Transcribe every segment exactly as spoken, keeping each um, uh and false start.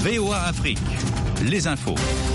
V O A Afrique, les infos.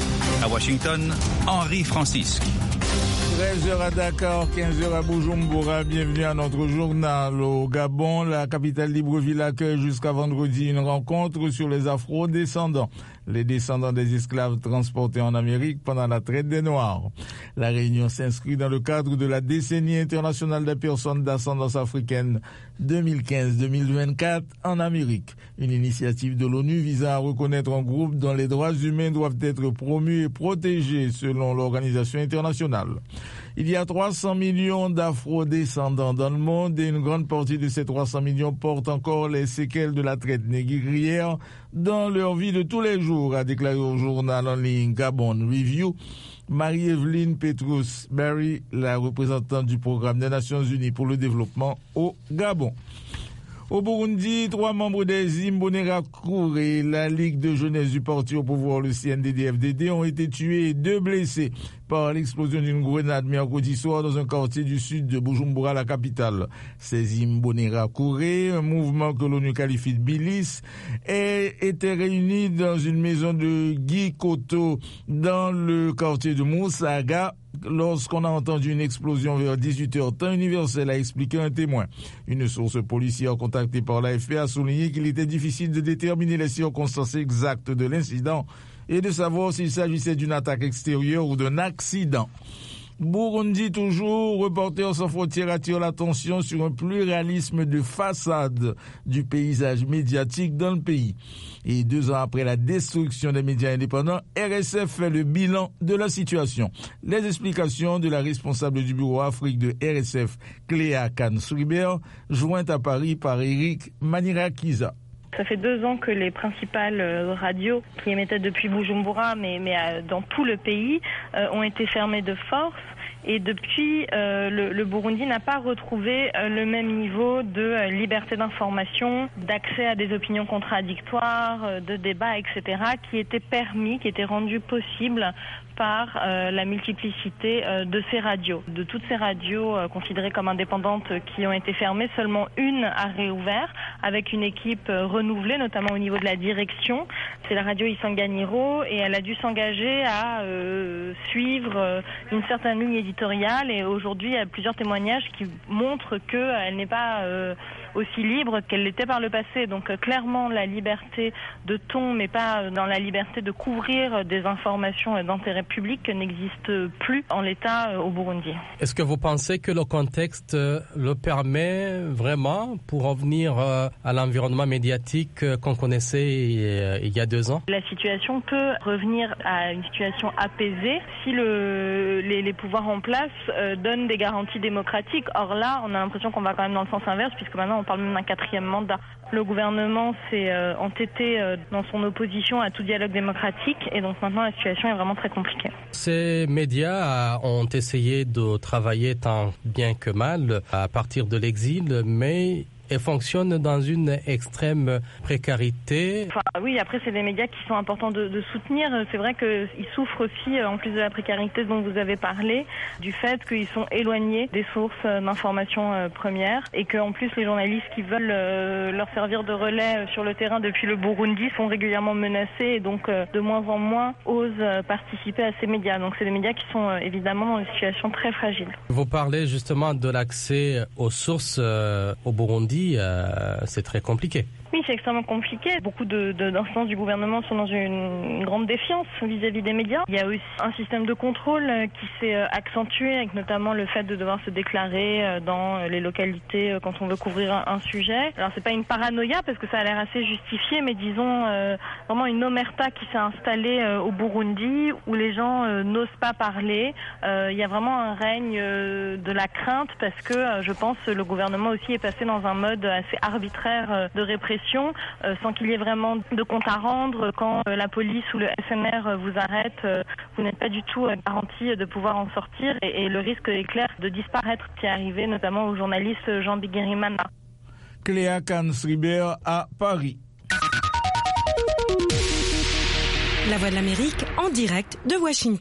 À Washington, Henri Francisque. treize heures à Dakar, quinze heures à Bujumbura. Bienvenue à notre journal. Au Gabon, la capitale Libreville accueille jusqu'à vendredi une rencontre sur les afro-descendants, les descendants des esclaves transportés en Amérique pendant la traite des Noirs. La réunion s'inscrit dans le cadre de la décennie internationale des personnes d'ascendance africaine deux mille quinze deux mille vingt-quatre en Amérique. Une initiative de l'ONU visant à reconnaître un groupe dont les droits humains doivent être promus et protégés selon l'organisation internationale. Il y a trois cents millions d'afro-descendants dans le monde et une grande partie de ces trois cents millions portent encore les séquelles de la traite négrière dans leur vie de tous les jours, a déclaré au journal en ligne Gabon Review Marie-Evelyne Petrus-Barry, la représentante du programme des Nations Unies pour le développement au Gabon. Au Burundi, trois membres des Imbonerakure et la Ligue de jeunesse du parti au pouvoir, le C N D D F D D, ont été tués et deux blessés par l'explosion d'une grenade mercredi soir dans un quartier du sud de Bujumbura, la capitale. Ces Imbonerakure, un mouvement que l'ONU qualifie de milice, étaient réunis dans une maison de Gikoto dans le quartier de Musaga lorsqu'on a entendu une explosion vers dix-huit heures temps universel, a expliqué un témoin. Une source policière contactée par l'A F P a souligné qu'il était difficile de déterminer les circonstances exactes de l'incident et de savoir s'il s'agissait d'une attaque extérieure ou d'un accident. Burundi toujours, Reporters sans frontières attire l'attention sur un pluralisme de façade du paysage médiatique dans le pays. Et deux ans après la destruction des médias indépendants, R S F fait le bilan de la situation. Les explications de la responsable du bureau Afrique de R S F, Cléa Khan-Sriber, jointe à Paris par Eric Manirakiza. Ça fait deux ans que les principales radios qui émettaient depuis Bujumbura, mais, mais dans tout le pays, euh, ont été fermées de force. Et depuis, euh, le, le Burundi n'a pas retrouvé euh, le même niveau de euh, liberté d'information, d'accès à des opinions contradictoires, euh, de débats, et cetera, qui étaient permis, qui étaient rendus possibles par euh, la multiplicité euh, de ces radios. De toutes ces radios euh, considérées comme indépendantes euh, qui ont été fermées, seulement une a réouvert avec une équipe euh, renouvelée, notamment au niveau de la direction. C'est la radio Isanganiro et elle a dû s'engager à euh, suivre euh, une certaine ligne éditoriale et aujourd'hui il y a plusieurs témoignages qui montrent qu'elle n'est pas euh, aussi libre qu'elle l'était par le passé. Donc euh, clairement la liberté de ton mais pas dans la liberté de couvrir des informations d'intérêt public n'existe plus en l'état au Burundi. Est-ce que vous pensez que le contexte le permet vraiment pour revenir à l'environnement médiatique qu'on connaissait il y a deux ans? La situation peut revenir à une situation apaisée si le, les, les pouvoirs en place euh, donnent des garanties démocratiques. Or là, on a l'impression qu'on va quand même dans le sens inverse puisque maintenant on parle même d'un quatrième mandat. Le gouvernement s'est euh, entêté euh, dans son opposition à tout dialogue démocratique et donc maintenant la situation est vraiment très compliquée. Ces médias ont essayé de travailler tant bien que mal à partir de l'exil, mais et fonctionnent dans une extrême précarité. Enfin, oui, après, c'est des médias qui sont importants de, de soutenir. C'est vrai qu'ils souffrent aussi, en plus de la précarité dont vous avez parlé, du fait qu'ils sont éloignés des sources d'information premières et qu'en plus, les journalistes qui veulent leur servir de relais sur le terrain depuis le Burundi sont régulièrement menacés et donc de moins en moins osent participer à ces médias. Donc, c'est des médias qui sont évidemment dans une situation très fragile. Vous parlez justement de l'accès aux sources au Burundi. Euh, c'est très compliqué. Oui, c'est extrêmement compliqué. Beaucoup de, de, d'instances du gouvernement sont dans une, une grande défiance vis-à-vis des médias. Il y a aussi un système de contrôle qui s'est accentué avec notamment le fait de devoir se déclarer dans les localités quand on veut couvrir un, un sujet. Alors c'est pas une paranoïa parce que ça a l'air assez justifié, mais disons euh, vraiment une omerta qui s'est installée euh, au Burundi où les gens euh, n'osent pas parler. Euh, il y a vraiment un règne euh, de la crainte parce que euh, je pense le gouvernement aussi est passé dans un mode assez arbitraire euh, de répression. Euh, sans qu'il y ait vraiment de compte à rendre. Quand euh, la police ou le S N R vous arrête, euh, vous n'êtes pas du tout euh, garanti de pouvoir en sortir et, et le risque est clair de disparaître, qui est arrivé notamment au journaliste Jean Bigirimana. Cléa Khan-Sriber à Paris. La Voix de l'Amérique en direct de Washington.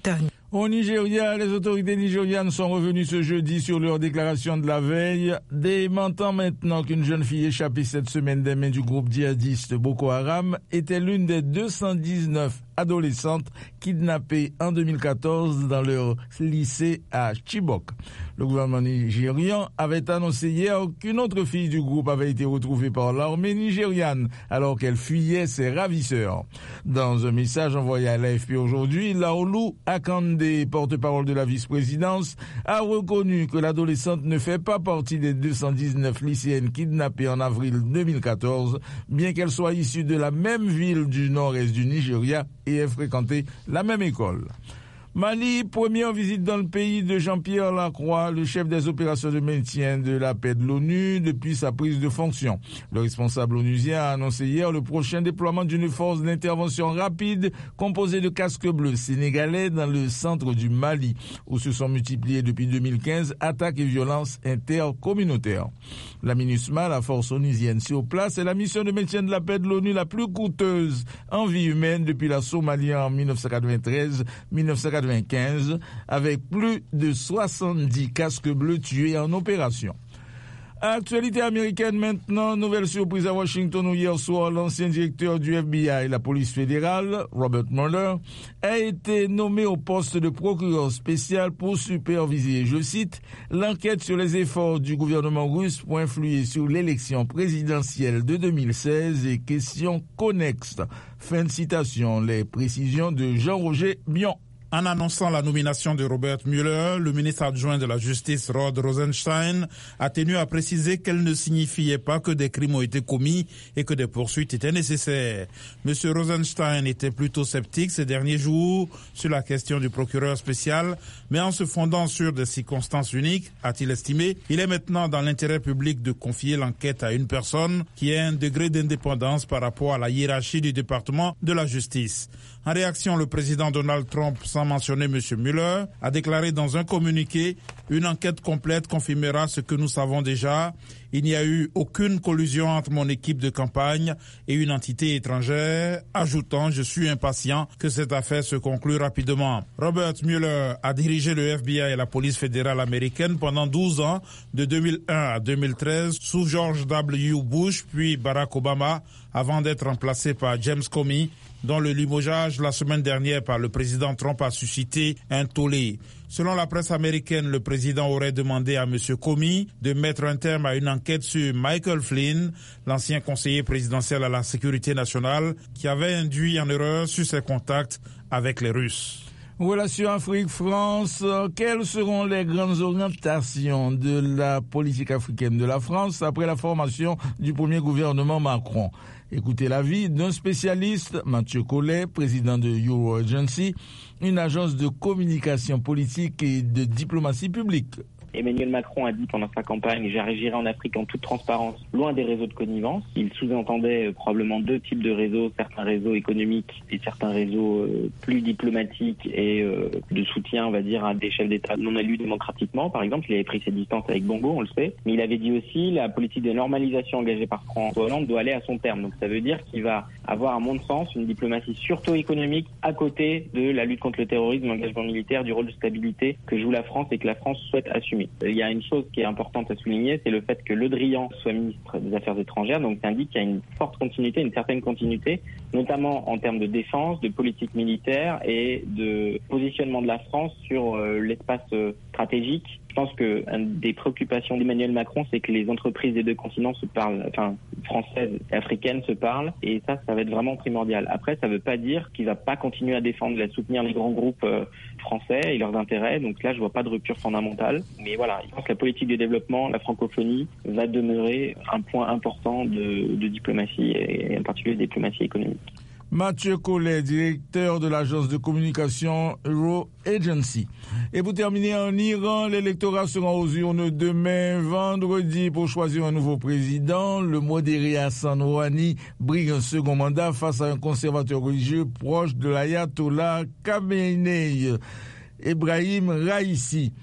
Au Nigeria, les autorités nigérianes sont revenues ce jeudi sur leur déclaration de la veille, démentant maintenant qu'une jeune fille échappée cette semaine des mains du groupe djihadiste Boko Haram était l'une des deux cent dix-neuf adolescentes kidnappées en deux mille quatorze dans leur lycée à Chibok. Le gouvernement nigérian avait annoncé hier qu'une autre fille du groupe avait été retrouvée par l'armée nigériane alors qu'elle fuyait ses ravisseurs. Dans un message envoyé à l'A F P aujourd'hui, Laolu Akande, porte-parole de la vice-présidence, a reconnu que l'adolescente ne fait pas partie des deux cent dix-neuf lycéennes kidnappées en avril deux mille quatorze, bien qu'elle soit issue de la même ville du nord-est du Nigeria et ait fréquenté la même école. Mali, première visite dans le pays de Jean-Pierre Lacroix, le chef des opérations de maintien de la paix de l'ONU depuis sa prise de fonction. Le responsable onusien a annoncé hier le prochain déploiement d'une force d'intervention rapide composée de casques bleus sénégalais dans le centre du Mali, où se sont multipliées depuis deux mille quinze attaques et violences intercommunautaires. La MINUSMA, la force onusienne sur place, est la mission de maintien de la paix de l'ONU la plus coûteuse en vie humaine depuis la Somalie en dix-neuf cent quatre-vingt-treize dix-neuf cent quatre-vingt-quinze, avec plus de soixante-dix casques bleus tués en opération. Actualité américaine maintenant, nouvelle surprise à Washington où hier soir, l'ancien directeur du F B I, la police fédérale, Robert Mueller, a été nommé au poste de procureur spécial pour superviser, je cite, l'enquête sur les efforts du gouvernement russe pour influer sur l'élection présidentielle de deux mille seize et questions connexes. Fin de citation, les précisions de Jean-Roger Bion. En annonçant la nomination de Robert Mueller, le ministre adjoint de la Justice Rod Rosenstein a tenu à préciser qu'elle ne signifiait pas que des crimes ont été commis et que des poursuites étaient nécessaires. Monsieur Rosenstein était plutôt sceptique ces derniers jours sur la question du procureur spécial, mais en se fondant sur des circonstances uniques, a-t-il estimé, il est maintenant dans l'intérêt public de confier l'enquête à une personne qui a un degré d'indépendance par rapport à la hiérarchie du département de la justice. En réaction, le président Donald Trump, sans mentionner M. Mueller, a déclaré dans un communiqué « Une enquête complète confirmera ce que nous savons déjà. Il n'y a eu aucune collusion entre mon équipe de campagne et une entité étrangère », ajoutant « Je suis impatient que cette affaire se conclue rapidement ». Robert Mueller a dirigé le F B I et la police fédérale américaine pendant douze ans, de deux mille un à deux mille treize, sous George W. Bush puis Barack Obama, avant d'être remplacé par James Comey, dont le limogeage la semaine dernière par le président Trump a suscité un tollé. Selon la presse américaine, le président aurait demandé à M. Comey de mettre un terme à une enquête sur Michael Flynn, l'ancien conseiller présidentiel à la sécurité nationale, qui avait induit en erreur sur ses contacts avec les Russes. Relations Afrique-France, quelles seront les grandes orientations de la politique africaine de la France après la formation du premier gouvernement Macron? Écoutez l'avis d'un spécialiste, Mathieu Collet, président de Euro Agency, une agence de communication politique et de diplomatie publique. Emmanuel Macron a dit pendant sa campagne « J'agirai en Afrique en toute transparence, loin des réseaux de connivence ». Il sous-entendait euh, probablement deux types de réseaux, certains réseaux économiques et certains réseaux euh, plus diplomatiques et euh, de soutien, on va dire, à des chefs d'État non élus démocratiquement. Par exemple, il avait pris ses distances avec Bongo, on le sait. Mais il avait dit aussi la politique de normalisation engagée par François Hollande doit aller à son terme. Donc ça veut dire qu'il va avoir, à mon sens, une diplomatie surtout économique à côté de la lutte contre le terrorisme, l'engagement militaire, du rôle de stabilité que joue la France et que la France souhaite assumer. Il y a une chose qui est importante à souligner, c'est le fait que Le Drian soit ministre des Affaires étrangères, donc ça indique qu'il y a une forte continuité, une certaine continuité, notamment en termes de défense, de politique militaire et de positionnement de la France sur euh, l'espace euh, stratégique. Je pense que une des préoccupations d'Emmanuel Macron, c'est que les entreprises des deux continents se parlent, enfin françaises et africaines se parlent, et ça, ça va être vraiment primordial. Après, ça ne veut pas dire qu'il va pas continuer à défendre et à soutenir les grands groupes euh, français et leurs intérêts. Donc là, je vois pas de rupture fondamentale. Mais voilà, je pense que la politique de développement, la francophonie, va demeurer un point important de, de diplomatie et en particulier de diplomatie économique. Mathieu Collet, directeur de l'agence de communication Euro Agency. Et pour terminer, en Iran, l'électorat sera aux urnes demain, vendredi, pour choisir un nouveau président. Le modéré Hassan Rouhani brigue un second mandat face à un conservateur religieux proche de l'ayatollah Khamenei, Ebrahim Raïssi.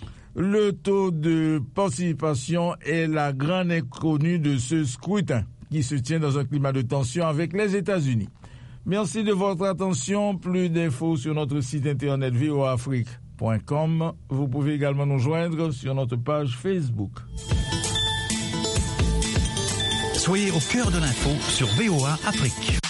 Le taux de participation est la grande inconnue de ce scrutin qui se tient dans un climat de tension avec les États-Unis. Merci de votre attention. Plus d'infos sur notre site internet v o a afrique point com. Vous pouvez également nous joindre sur notre page Facebook. Soyez au cœur de l'info sur V O A Afrique.